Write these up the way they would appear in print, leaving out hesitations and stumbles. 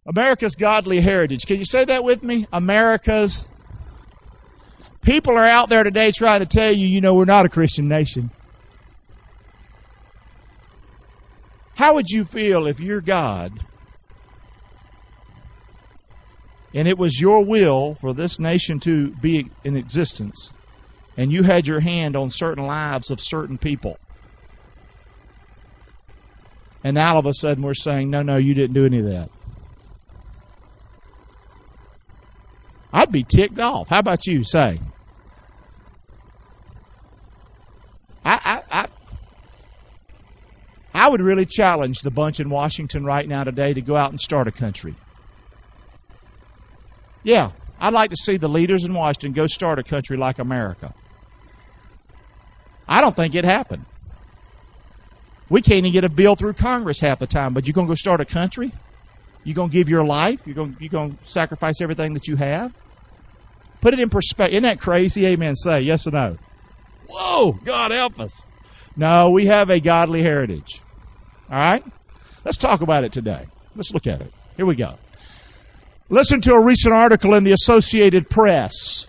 America's godly heritage. Can you say that with me? America's. People are out there today trying to tell you, we're not a Christian nation. How would you feel if you're God and it was your will for this nation to be in existence and you had your hand on certain lives of certain people? And now all of a sudden we're saying, no, you didn't do any of that. I'd be ticked off. How about you? Say. I would really challenge the bunch in Washington right now today to go out and start a country. Yeah, I'd like to see the leaders in Washington go start a country like America. I don't think it happened. We can't even get a bill through Congress half the time, but you're going to go start a country? You're going to give your life? You're going to sacrifice everything that you have? Put it in perspective. Isn't that crazy? Amen. Say yes or no. Whoa, God help us. No, we have a godly heritage. All right? Let's talk about it today. Let's look at it. Here we go. Listen to a recent article in the Associated Press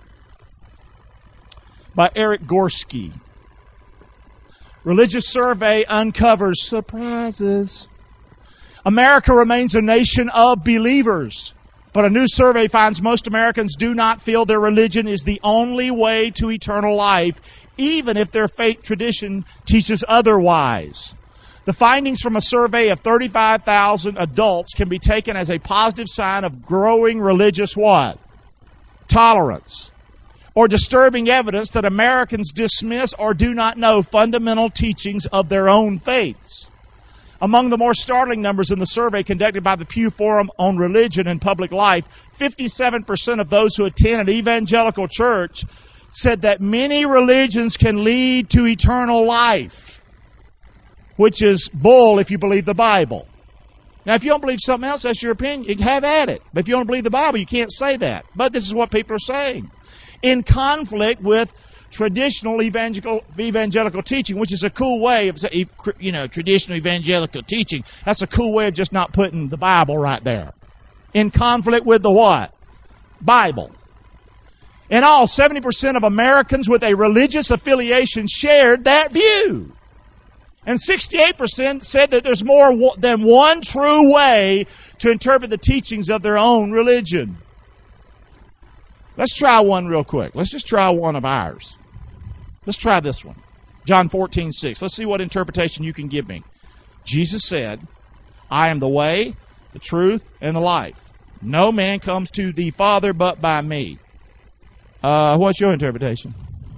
by Eric Gorski. Religious survey uncovers surprises. America remains a nation of believers, but a new survey finds most Americans do not feel their religion is the only way to eternal life, even if their faith tradition teaches otherwise. The findings from a survey of 35,000 adults can be taken as a positive sign of growing religious what? Tolerance. Or disturbing evidence that Americans dismiss or do not know fundamental teachings of their own faiths. Among the more startling numbers in the survey conducted by the Pew Forum on Religion and Public Life, 57% of those who attend an evangelical church said that many religions can lead to eternal life, which is bull if you believe the Bible. Now, if you don't believe something else, that's your opinion. You can have at it. But if you don't believe the Bible, you can't say that. But this is what people are saying. In conflict with traditional evangelical teaching, which is a cool way of, traditional evangelical teaching. That's a cool way of just not putting the Bible right there. In conflict with the what? Bible. In all, 70% of Americans with a religious affiliation shared that view. And 68% said that there's more than one true way to interpret the teachings of their own religion. Let's try one real quick. Let's just try one of ours. Let's try this one. John 14:6. Let's see what interpretation you can give me. Jesus said, I am the way, the truth, and the life. No man comes to the Father but by me. What's your interpretation?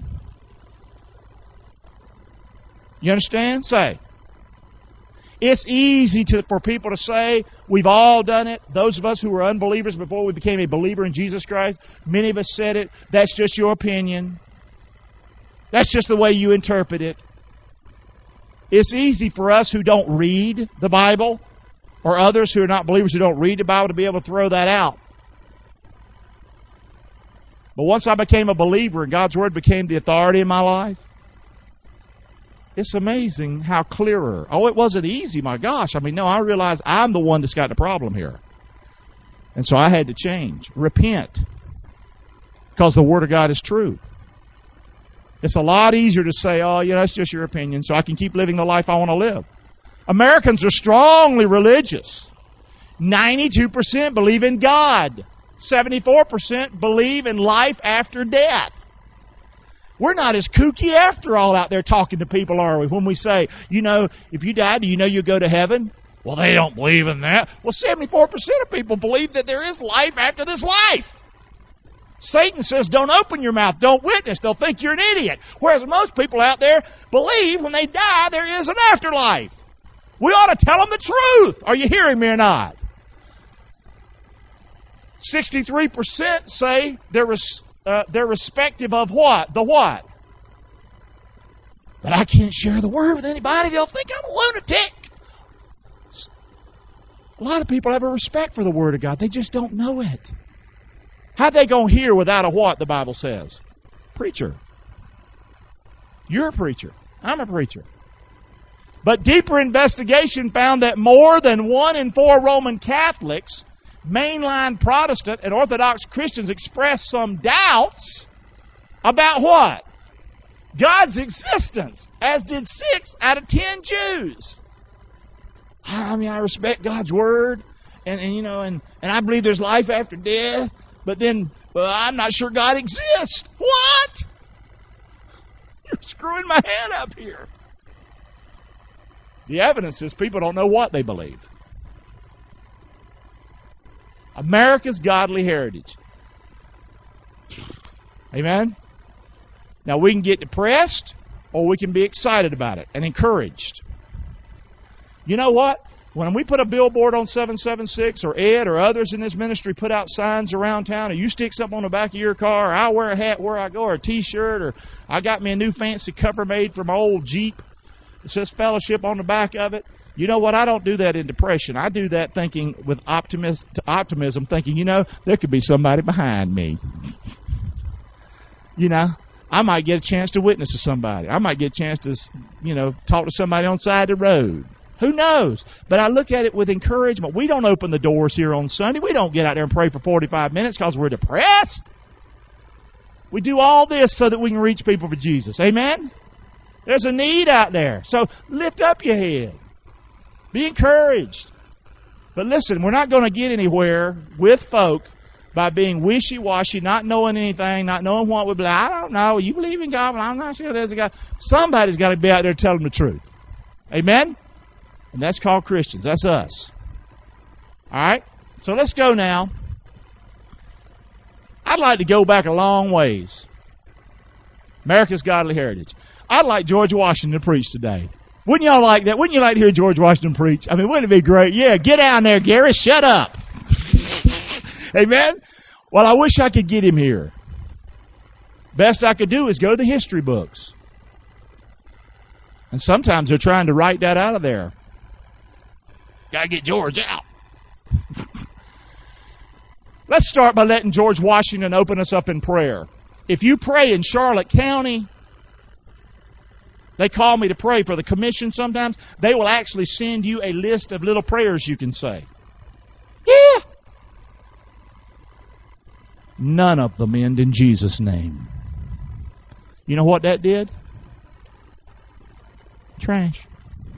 You understand? Say. It's easy for people to say, we've all done it. Those of us who were unbelievers before we became a believer in Jesus Christ, many of us said it. That's just your opinion. That's just the way you interpret it. It's easy for us who don't read the Bible, or others who are not believers who don't read the Bible, to be able to throw that out. But once I became a believer and God's Word became the authority in my life, it's amazing how clearer. Oh, it wasn't easy, my gosh. I realized I'm the one that's got the problem here. And so I had to change. Repent. Because the Word of God is true. It's a lot easier to say, that's just your opinion, so I can keep living the life I want to live. Americans are strongly religious. 92% believe in God. 74% believe in life after death. We're not as kooky after all out there talking to people, are we? When we say, if you die, do you know you'll go to heaven? Well, they don't believe in that. Well, 74% of people believe that there is life after this life. Satan says, don't open your mouth, don't witness. They'll think you're an idiot. Whereas most people out there believe when they die there is an afterlife. We ought to tell them the truth. Are you hearing me or not? 63% say they're respective of what? The what? But I can't share the Word with anybody. They'll think I'm a lunatic. A lot of people have a respect for the Word of God. They just don't know it. How'd they go hear without a what, the Bible says? Preacher. You're a preacher. I'm a preacher. But deeper investigation found that more than 1 in 4 Roman Catholics, mainline Protestant, and Orthodox Christians expressed some doubts about what? God's existence, as did 6 out of 10 Jews. I mean, I respect God's Word, and I believe there's life after death, but then, well, I'm not sure God exists. What? You're screwing my head up here. The evidence is people don't know what they believe. America's godly heritage. Amen? Now, we can get depressed, or we can be excited about it and encouraged. You know what? When we put a billboard on 776, or Ed or others in this ministry put out signs around town, or you stick something on the back of your car, or I wear a hat where I go, or a T-shirt, or I got me a new fancy cover made for my old Jeep, it says fellowship on the back of it. You know what? I don't do that in depression. I do that thinking with optimism, thinking, there could be somebody behind me. I might get a chance to witness to somebody. I might get a chance to, talk to somebody on the side of the road. Who knows? But I look at it with encouragement. We don't open the doors here on Sunday. We don't get out there and pray for 45 minutes because we're depressed. We do all this so that we can reach people for Jesus. Amen? There's a need out there. So lift up your head. Be encouraged. But listen, we're not going to get anywhere with folk by being wishy-washy, not knowing anything, not knowing what we believe. I don't know. You believe in God, but I'm not sure there's a God. Somebody's got to be out there telling the truth. Amen? And that's called Christians. That's us. All right? So let's go now. I'd like to go back a long ways. America's godly heritage. I'd like George Washington to preach today. Wouldn't y'all like that? Wouldn't you like to hear George Washington preach? I mean, wouldn't it be great? Yeah, get down there, Gary. Shut up. Amen? Well, I wish I could get him here. Best I could do is go to the history books. And sometimes they're trying to write that out of there. Got to get George out. Let's start by letting George Washington open us up in prayer. If you pray in Charlotte County, they call me to pray for the commission sometimes. They will actually send you a list of little prayers you can say. Yeah. None of them end in Jesus' name. You know what that did? Trash.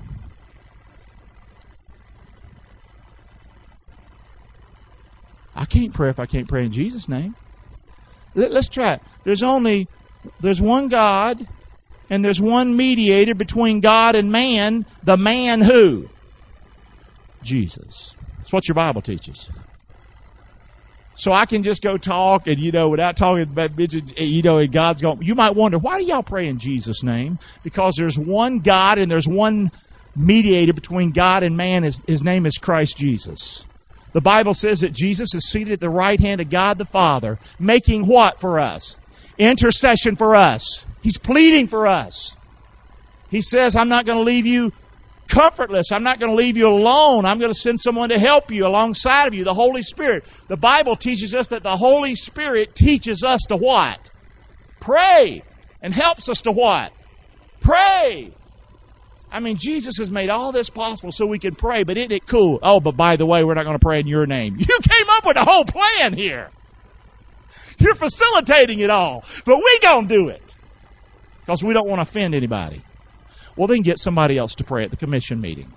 I can't pray if I can't pray in Jesus' name. Let's try it. There's one God, and there's one mediator between God and man. The man who? Jesus. That's what your Bible teaches. So I can just go talk and, without talking about, and God's going, you might wonder, why do y'all pray in Jesus' name? Because there's one God and there's one mediator between God and man. His name is Christ Jesus. The Bible says that Jesus is seated at the right hand of God the Father, making what for us? Intercession for us. He's pleading for us. He says, I'm not going to leave you comfortless. I'm not going to leave you alone. I'm going to send someone to help you alongside of you, the Holy Spirit. The Bible teaches us that the Holy Spirit teaches us to what? Pray. And helps us to what? Pray. I mean, Jesus has made all this possible so we can pray, but isn't it cool? Oh, but by the way, we're not going to pray in your name. You came up with a whole plan here. You're facilitating it all. But we're going to do it because we don't want to offend anybody. Well, then get somebody else to pray at the commission meeting.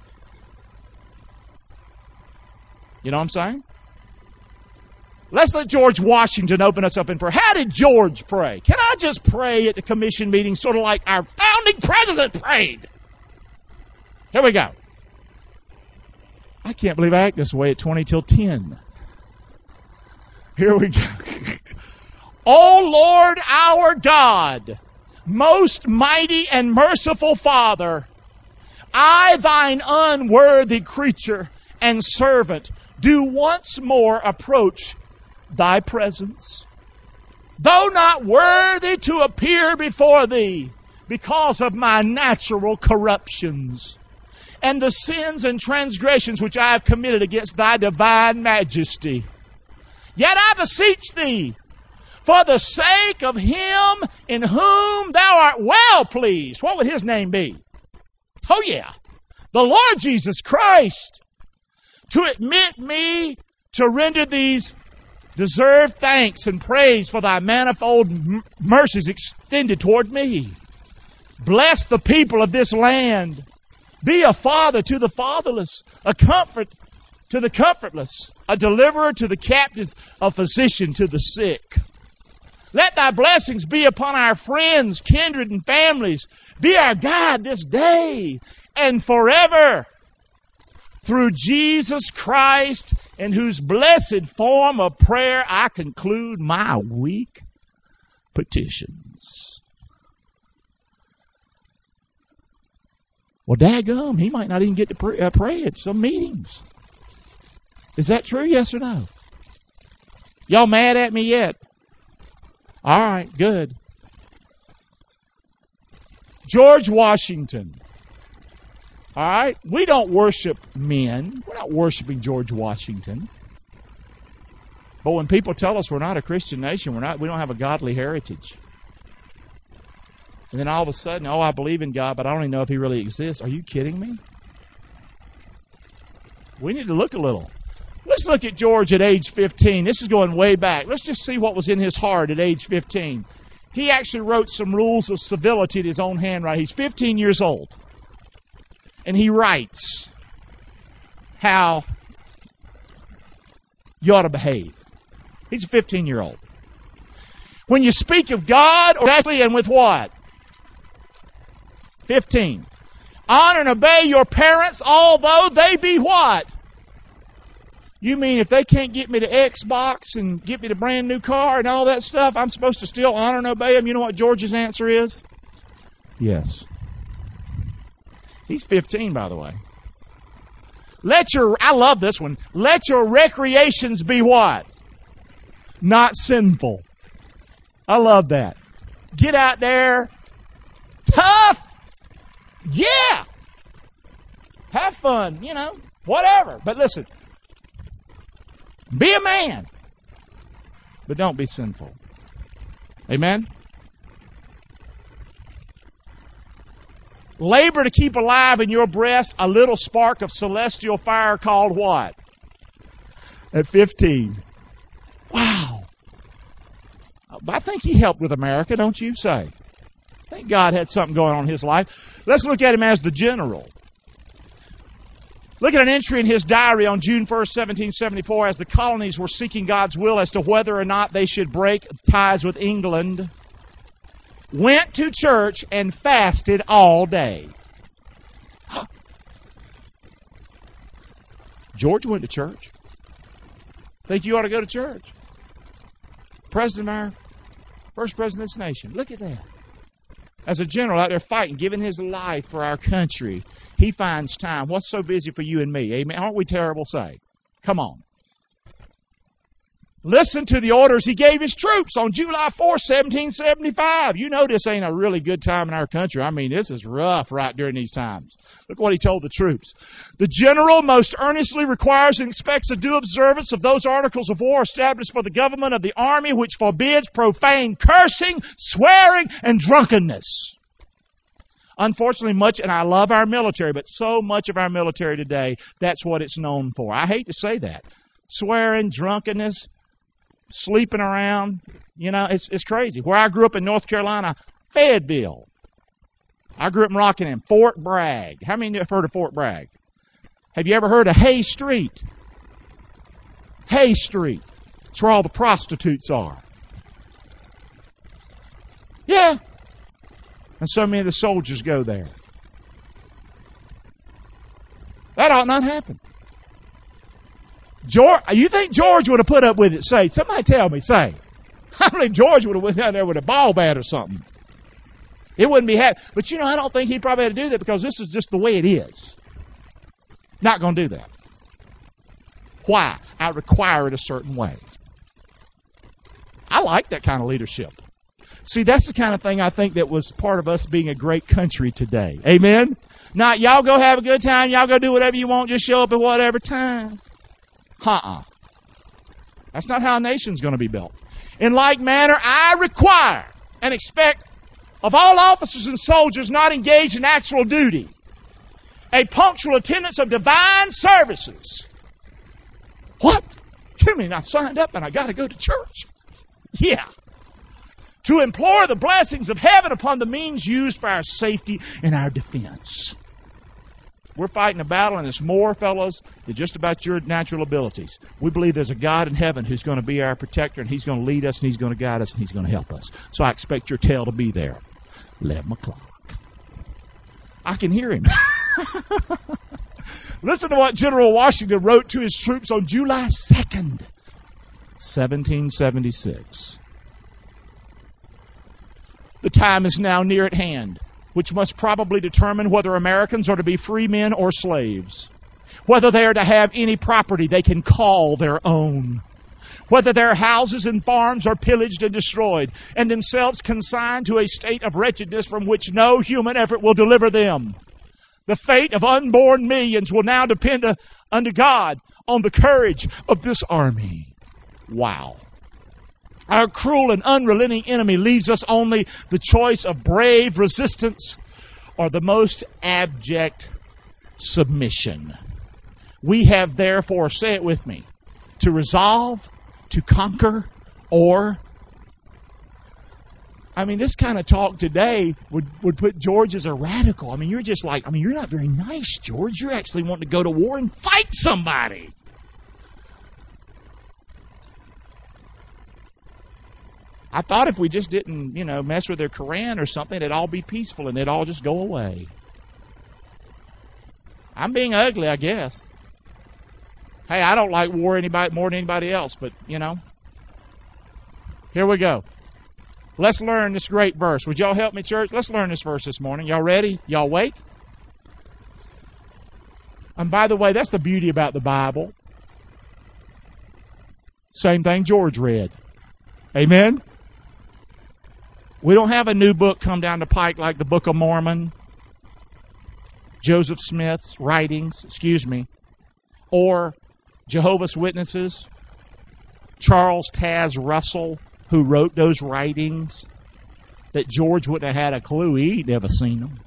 You know what I'm saying? Let's let George Washington open us up in prayer. How did George pray? Can I just pray at the commission meeting sort of like our founding president prayed? Here we go. I can't believe I act this way at 20 till 10. Here we go. O Lord our God, most mighty and merciful Father, I, thine unworthy creature and servant, do once more approach thy presence, though not worthy to appear before thee because of my natural corruptions and the sins and transgressions which I have committed against thy divine majesty. Yet I beseech thee, for the sake of him in whom thou art well pleased. What would his name be? Oh yeah. The Lord Jesus Christ. To admit me to render these deserved thanks and praise for thy manifold mercies extended toward me. Bless the people of this land. Be a father to the fatherless, a comfort to the comfortless, a deliverer to the captives, a physician to the sick. Let thy blessings be upon our friends, kindred, and families. Be our guide this day and forever. Through Jesus Christ, in whose blessed form of prayer I conclude my weak petitions. Well, daggum, he might not even get to pray at some meetings. Is that true, yes or no? Y'all mad at me yet? All right, good. George Washington. All right? We don't worship men. We're not worshiping George Washington. But when people tell us we're not a Christian nation, we don't have a godly heritage. And then all of a sudden, I believe in God, but I don't even know if He really exists. Are you kidding me? We need to look a little. Let's look at George at age 15. This is going way back. Let's just see what was in his heart at age 15. He actually wrote some rules of civility in his own handwriting. He's 15 years old. And he writes how you ought to behave. He's a 15-year-old. When you speak of God, exactly, and with what? 15. Honor and obey your parents, although they be what? You mean if they can't get me the Xbox and get me the brand new car and all that stuff, I'm supposed to still honor and obey them? You know what George's answer is? Yes. He's 15, by the way. I love this one. Let your recreations be what? Not sinful. I love that. Get out there. Tough. Yeah. Have fun, whatever. But listen. Be a man. But don't be sinful. Amen? Labor to keep alive in your breast a little spark of celestial fire called what? At 15. Wow. I think he helped with America, don't you say? I think God had something going on in his life. Let's look at him as the general. Look at an entry in his diary on June 1st, 1774, as the colonies were seeking God's will as to whether or not they should break ties with England. Went to church and fasted all day. George went to church. Think you ought to go to church? President of our first president of this nation. Look at that. As a general out there fighting, giving his life for our country, he finds time. What's so busy for you and me? Amen. Aren't we terrible, say? Come on. Listen to the orders he gave his troops on July 4th, 1775. You know this ain't a really good time in our country. I mean, this is rough right during these times. Look what he told the troops. The general most earnestly requires and expects a due observance of those articles of war established for the government of the army which forbids profane cursing, swearing, and drunkenness. Unfortunately, and I love our military, but so much of our military today, that's what it's known for. I hate to say that. Swearing, drunkenness, sleeping around, it's crazy. Where I grew up in North Carolina, Fayetteville. I grew up in Rockingham, Fort Bragg. How many have heard of Fort Bragg? Have you ever heard of Hay Street? Hay Street. It's where all the prostitutes are. Yeah. And so many of the soldiers go there. That ought not happen. You think George would have put up with it? Say, somebody tell me, say. I believe George would have went down there with a ball bat or something. It wouldn't be happy. But I don't think he probably had to do that because this is just the way it is. Not going to do that. Why? I require it a certain way. I like that kind of leadership. See, that's the kind of thing I think that was part of us being a great country today. Amen? Not y'all go have a good time, y'all go do whatever you want, just show up at whatever time. That's not how a nation's going to be built. In like manner, I require and expect of all officers and soldiers not engaged in actual duty. a punctual attendance of divine services. What? You mean I signed up and I got to go to church? Yeah. To implore the blessings of heaven upon the means used for our safety and our defense. We're fighting a battle, and it's more, fellows, than just about your natural abilities. We believe there's a God in heaven who's going to be our protector, and He's going to lead us, and He's going to guide us, and He's going to help us. So I expect your tail to be there. 11 o'clock. I can hear him. Listen to what General Washington wrote to his troops on July 2nd, 1776. The time is now near at hand, which must probably determine whether Americans are to be free men or slaves, whether they are to have any property they can call their own, whether their houses and farms are pillaged and destroyed, and themselves consigned to a state of wretchedness from which no human effort will deliver them. The fate of unborn millions will now depend unto God on the courage of this army. Wow. Our cruel and unrelenting enemy leaves us only the choice of brave resistance or the most abject submission. We have therefore, say it with me, to resolve, to conquer, or... I mean, this kind of talk today would put George as a radical. I mean, you're just like, you're not very nice, George. You're actually wanting to go to war and fight somebody. I thought if we just didn't, mess with their Quran or something, it'd all be peaceful and it'd all just go away. I'm being ugly, I guess. Hey, I don't like war more than anybody else, but, Here we go. Let's learn this great verse. Would y'all help me, church? Let's learn this verse this morning. Y'all ready? Y'all awake? And by the way, that's the beauty about the Bible. Same thing George read. Amen? We don't have a new book come down the pike like the Book of Mormon, Joseph Smith's writings, or Jehovah's Witnesses, Charles Taz Russell, who wrote those writings that George wouldn't have had a clue. He'd never seen them.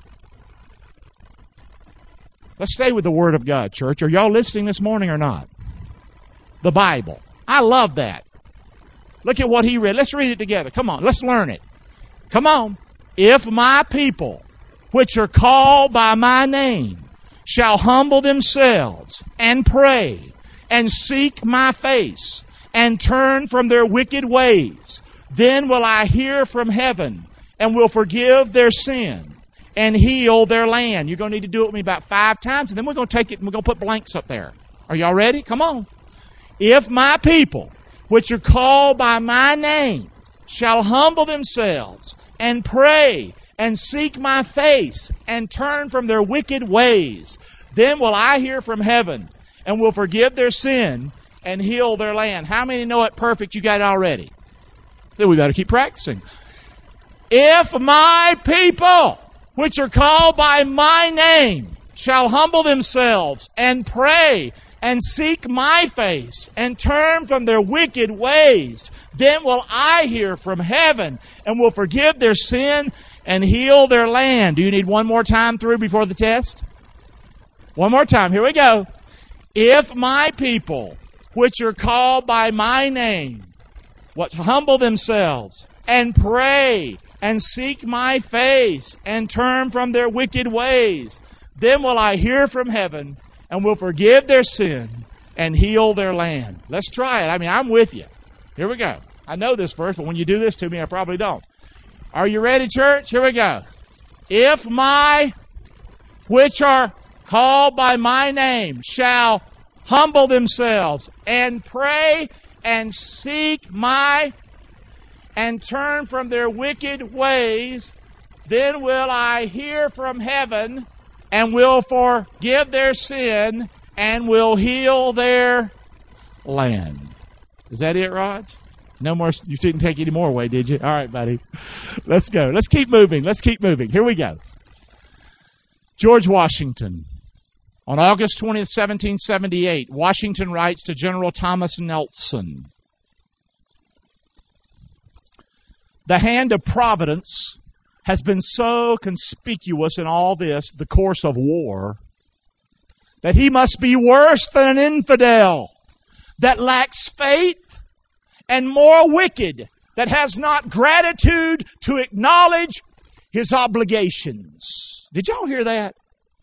Let's stay with the Word of God, church. Are y'all listening this morning or not? The Bible. I love that. Look at what he read. Let's read it together. Come on, let's learn it. Come on. If my people, which are called by my name, shall humble themselves and pray and seek my face and turn from their wicked ways, then will I hear from heaven and will forgive their sin and heal their land. You're going to need to do it with me about 5 times, and then we're going to take it and we're going to put blanks up there. Are y'all ready? Come on. If my people, which are called by my name, shall humble themselves and pray and seek my face and turn from their wicked ways, then will I hear from heaven and will forgive their sin and heal their land. How many know it perfect? You got it already. Then we got to keep practicing. If my people, which are called by my name, shall humble themselves and pray and seek my face and turn from their wicked ways, then will I hear from heaven and will forgive their sin and heal their land. Do you need one more time through before the test? One more time. Here we go. If my people, which are called by my name, humble themselves and pray and seek my face and turn from their wicked ways, then will I hear from heaven and will forgive their sin and heal their land. Let's try it. I'm with you. Here we go. I know this verse, but when you do this to me, I probably don't. Are you ready, church? Here we go. If my, which are called by my name, shall humble themselves and pray and seek my and turn from their wicked ways, then will I hear from heaven and will forgive their sin and will heal their land. Is that it, Raj? No more. You didn't take any more away, did you? All right, buddy. Let's go. Let's keep moving. Here we go. George Washington. On August 20th, 1778, Washington writes to General Thomas Nelson, "The hand of Providence has been so conspicuous in all this, the course of war, that he must be worse than an infidel, that lacks faith, and more wicked, that has not gratitude to acknowledge his obligations. Did y'all hear that?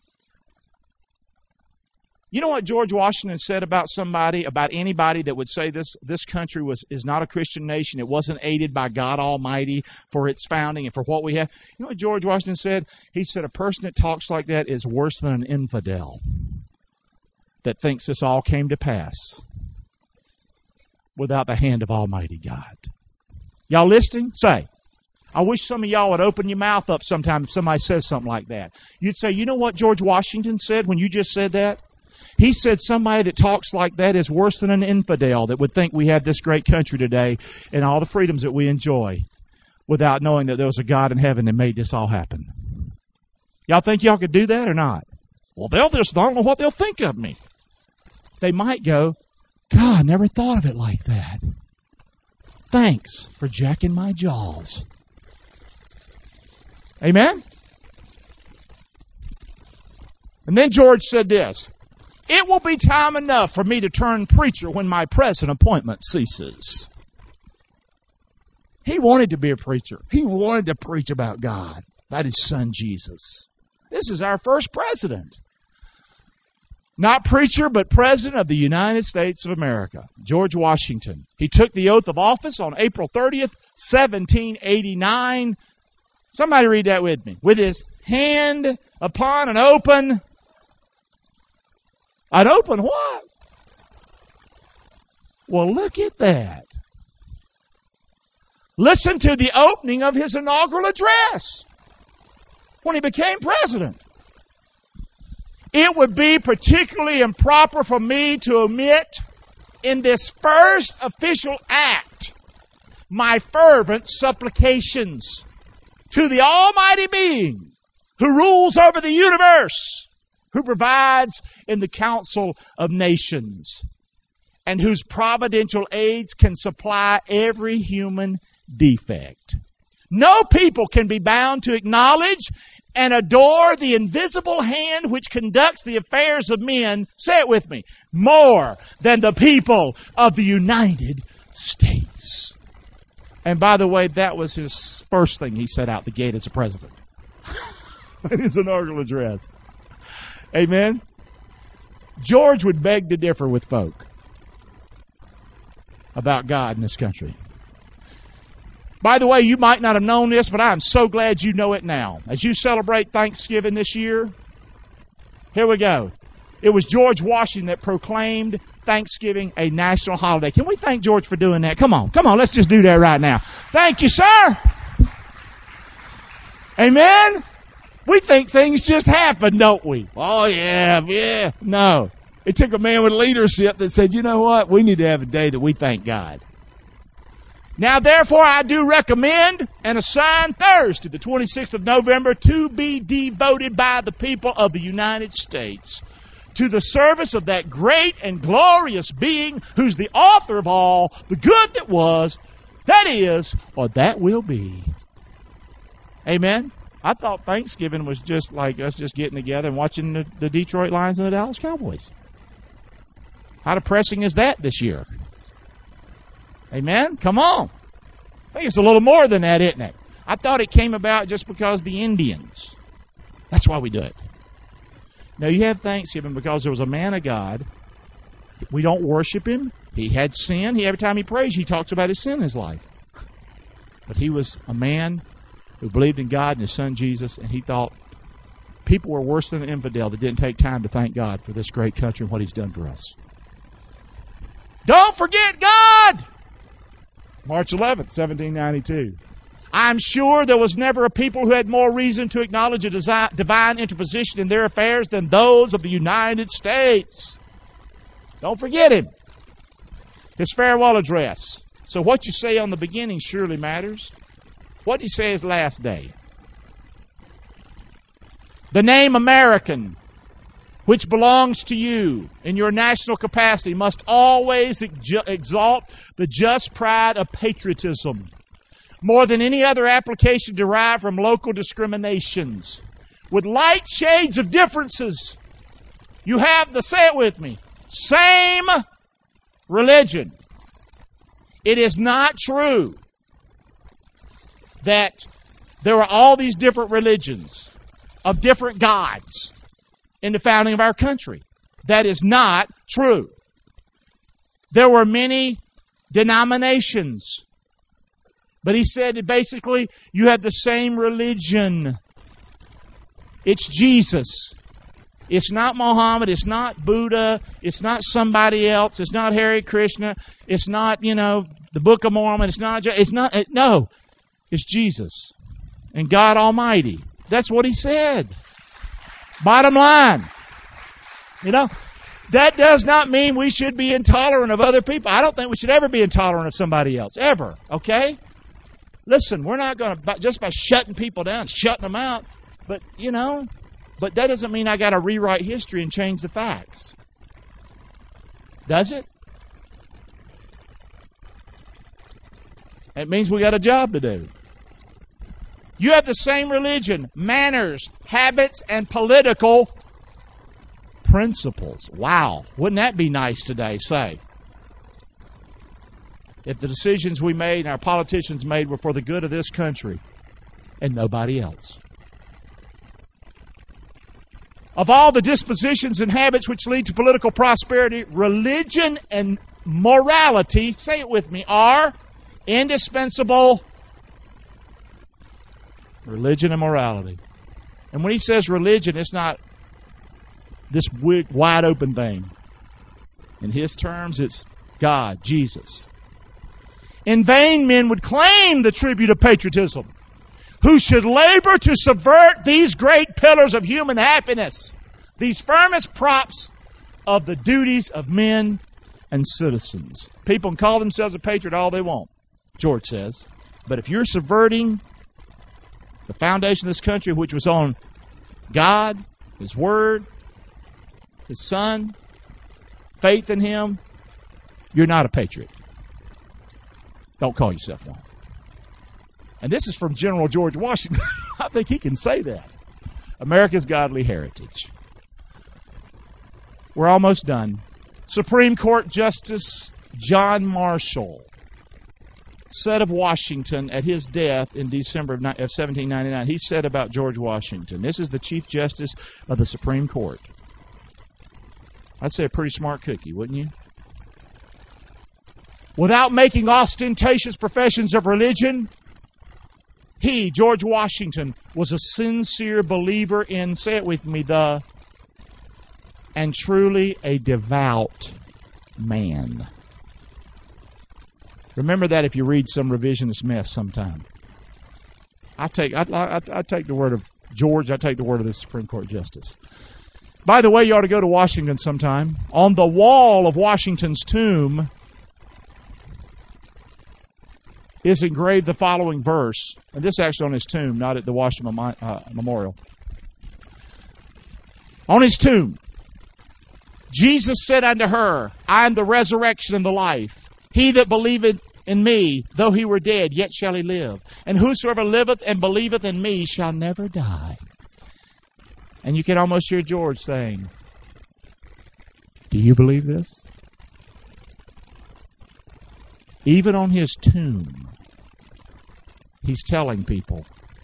You know what George Washington said about anybody that would say this country is not a Christian nation, it wasn't aided by God Almighty for its founding and for what we have? You know what George Washington said? He said a person that talks like that is worse than an infidel that thinks this all came to pass without the hand of Almighty God. Y'all listening? Say. I wish some of y'all would open your mouth up sometime if somebody says something like that. You'd say, you know what George Washington said when you just said that? He said somebody that talks like that is worse than an infidel that would think we have this great country today and all the freedoms that we enjoy without knowing that there was a God in heaven that made this all happen. Y'all think y'all could do that or not? Well, they'll just don't know what they'll think of me. They might go, God, I never thought of it like that. Thanks for jacking my jaws. Amen? And then George said this, it will be time enough for me to turn preacher when my present appointment ceases. He wanted to be a preacher. He wanted to preach about God, about his son Jesus. This is our first president. Not preacher, but President of the United States of America, George Washington. He took the oath of office on April 30th, 1789. Somebody read that with me. With his hand upon an open what? Well, look at that. Listen to the opening of his inaugural address when he became president. It would be particularly improper for me to omit in this first official act my fervent supplications to the Almighty Being who rules over the universe, who provides in the council of nations, and whose providential aids can supply every human defect. No people can be bound to acknowledge and adore the invisible hand which conducts the affairs of men, say it with me, more than the people of the United States. And by the way, that was his first thing he said out the gate as a president. In his inaugural address. Amen? George would beg to differ with folk about God in this country. By the way, you might not have known this, but I am so glad you know it now. As you celebrate Thanksgiving this year, here we go. It was George Washington that proclaimed Thanksgiving a national holiday. Can we thank George for doing that? Come on, let's just do that right now. Thank you, sir. Amen? We think things just happen, don't we? Oh, yeah. No. It took a man with leadership that said, you know what? We need to have a day that we thank God. Now, therefore, I do recommend and assign Thursday, the 26th of November, to be devoted by the people of the United States to the service of that great and glorious being who's the author of all, the good that was, that is, or that will be. Amen? I thought Thanksgiving was just like us just getting together and watching the Detroit Lions and the Dallas Cowboys. How depressing is that this year? Amen? Come on. I think it's a little more than that, isn't it? I thought it came about just because the Indians. That's why we do it. Now, you have Thanksgiving because there was a man of God. We don't worship him. He had sin. Every time he prays, he talks about his sin in his life. But he was a man who believed in God and his son Jesus, and he thought people were worse than an infidel that didn't take time to thank God for this great country and what he's done for us. Don't forget God! March 11th, 1792. I'm sure there was never a people who had more reason to acknowledge a divine interposition in their affairs than those of the United States. Don't forget him. His farewell address. So what you say on the beginning surely matters. What did he say his last day? The name American, which belongs to you in your national capacity, must always exalt the just pride of patriotism, more than any other application derived from local discriminations. With light shades of differences, You have the, say it with me, same religion. It is not true that there were all these different religions of different gods in the founding of our country. That is not true. There were many denominations. But he said that basically you have the same religion. It's Jesus. It's not Muhammad. It's not Buddha. It's not somebody else. It's not Hare Krishna. It's not, the Book of Mormon. No. It's Jesus and God Almighty. That's what he said. Bottom line. That does not mean we should be intolerant of other people. I don't think we should ever be intolerant of somebody else. Ever. Okay? Listen, we're not going to, just by shutting people down, shutting them out. But, but that doesn't mean I got to rewrite history and change the facts. Does it? It means we got a job to do. You have the same religion, manners, habits, and political principles. Wow. Wouldn't that be nice today, say? If the decisions we made and our politicians made were for the good of this country and nobody else. Of all the dispositions and habits which lead to political prosperity, religion and morality, say it with me, are indispensable. Religion and morality. And when he says religion, it's not this wide open thing. In his terms, it's God, Jesus. In vain men would claim the tribute of patriotism, who should labor to subvert these great pillars of human happiness, these firmest props of the duties of men and citizens. People can call themselves a patriot all they want, George says. But if you're subverting the foundation of this country, which was on God, His Word, His Son, faith in Him, you're not a patriot. Don't call yourself one. And this is from General George Washington. I think he can say that. America's godly heritage. We're almost done. Supreme Court Justice John Marshall said of Washington at his death in December of 1799, he said about George Washington, this is the Chief Justice of the Supreme Court. I'd say a pretty smart cookie, wouldn't you? Without making ostentatious professions of religion, he, George Washington, was a sincere believer in, say it with me, and truly a devout man. Remember that if you read some revisionist mess sometime. I take the word of George, I take the word of the Supreme Court Justice. By the way, you ought to go to Washington sometime. On the wall of Washington's tomb is engraved the following verse, and this is actually on his tomb, not at the Washington Memorial. On his tomb, Jesus said unto her, I am the resurrection and the life. He that believeth in me, though he were dead, yet shall he live. And whosoever liveth and believeth in me shall never die. And you can almost hear George saying, do you believe this? Even on his tomb, he's telling people,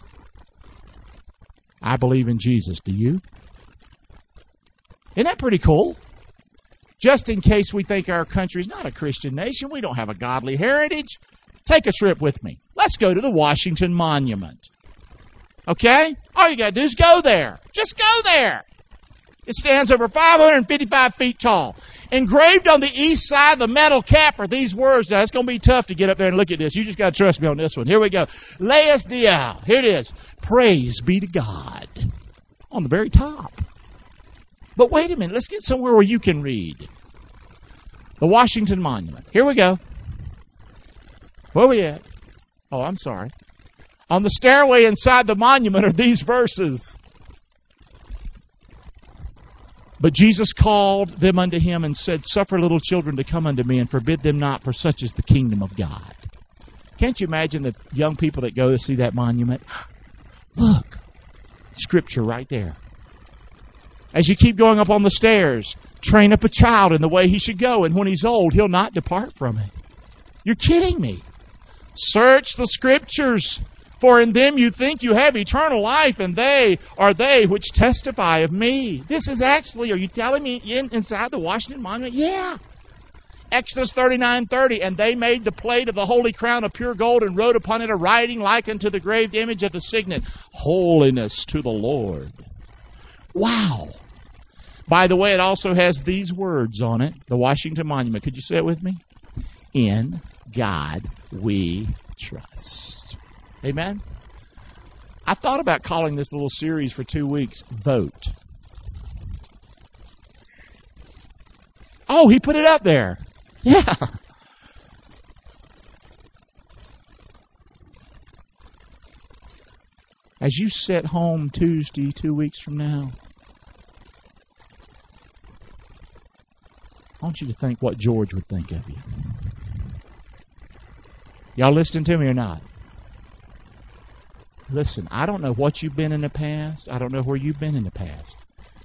I believe in Jesus. Do you? Isn't that pretty cool? Just in case we think our country's not a Christian nation, we don't have a godly heritage, take a trip with me. Let's go to the Washington Monument. Okay? All you got to do is go there. Just go there. It stands over 555 feet tall. Engraved on the east side of the metal cap are these words. Now, it's going to be tough to get up there and look at this. You just got to trust me on this one. Here we go. Laus Deo. Here it is. Praise be to God. On the very top. But wait a minute. Let's get somewhere where you can read. The Washington Monument. Here we go. Where are we at? Oh, I'm sorry. On the stairway inside the monument are these verses. But Jesus called them unto him and said, Suffer little children to come unto me, and forbid them not, for such is the kingdom of God. Can't you imagine the young people that go to see that monument? Look, Scripture right there. As you keep going up on the stairs, train up a child in the way he should go, and when he's old, he'll not depart from it. You're kidding me. Search the Scriptures, for in them you think you have eternal life, and they are they which testify of me. This is actually, are you telling me inside the Washington Monument? Yeah. Exodus 39:30, and they made the plate of the holy crown of pure gold and wrote upon it a writing like unto the graved image of the signet, Holiness to the Lord. Wow. By the way, it also has these words on it, the Washington Monument. Could you say it with me? In God we trust. Amen? I've thought about calling this little series for 2 weeks, Vote. Oh, he put it up there. Yeah. As you sit home Tuesday, 2 weeks from now, I want you to think what George would think of you. Y'all listening to me or not? Listen, I don't know what you've been in the past. I don't know where you've been in the past.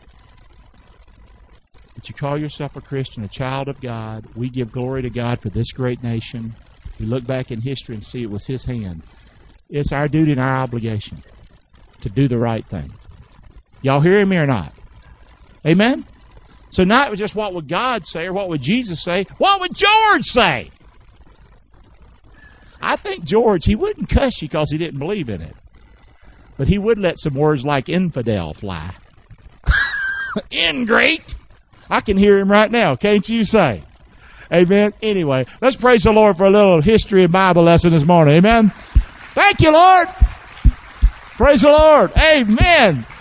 But you call yourself a Christian, a child of God. We give glory to God for this great nation. We look back in history and see it was His hand. It's our duty and our obligation to do the right thing. Y'all hearing me or not? Amen? So not just what would God say or what would Jesus say. What would George say? I think George, he wouldn't cuss you because he didn't believe in it. But he would let some words like infidel fly. Ingrate. I can hear him right now. Can't you say? Amen. Anyway, let's praise the Lord for a little history and Bible lesson this morning. Amen. Thank you, Lord. Praise the Lord. Amen.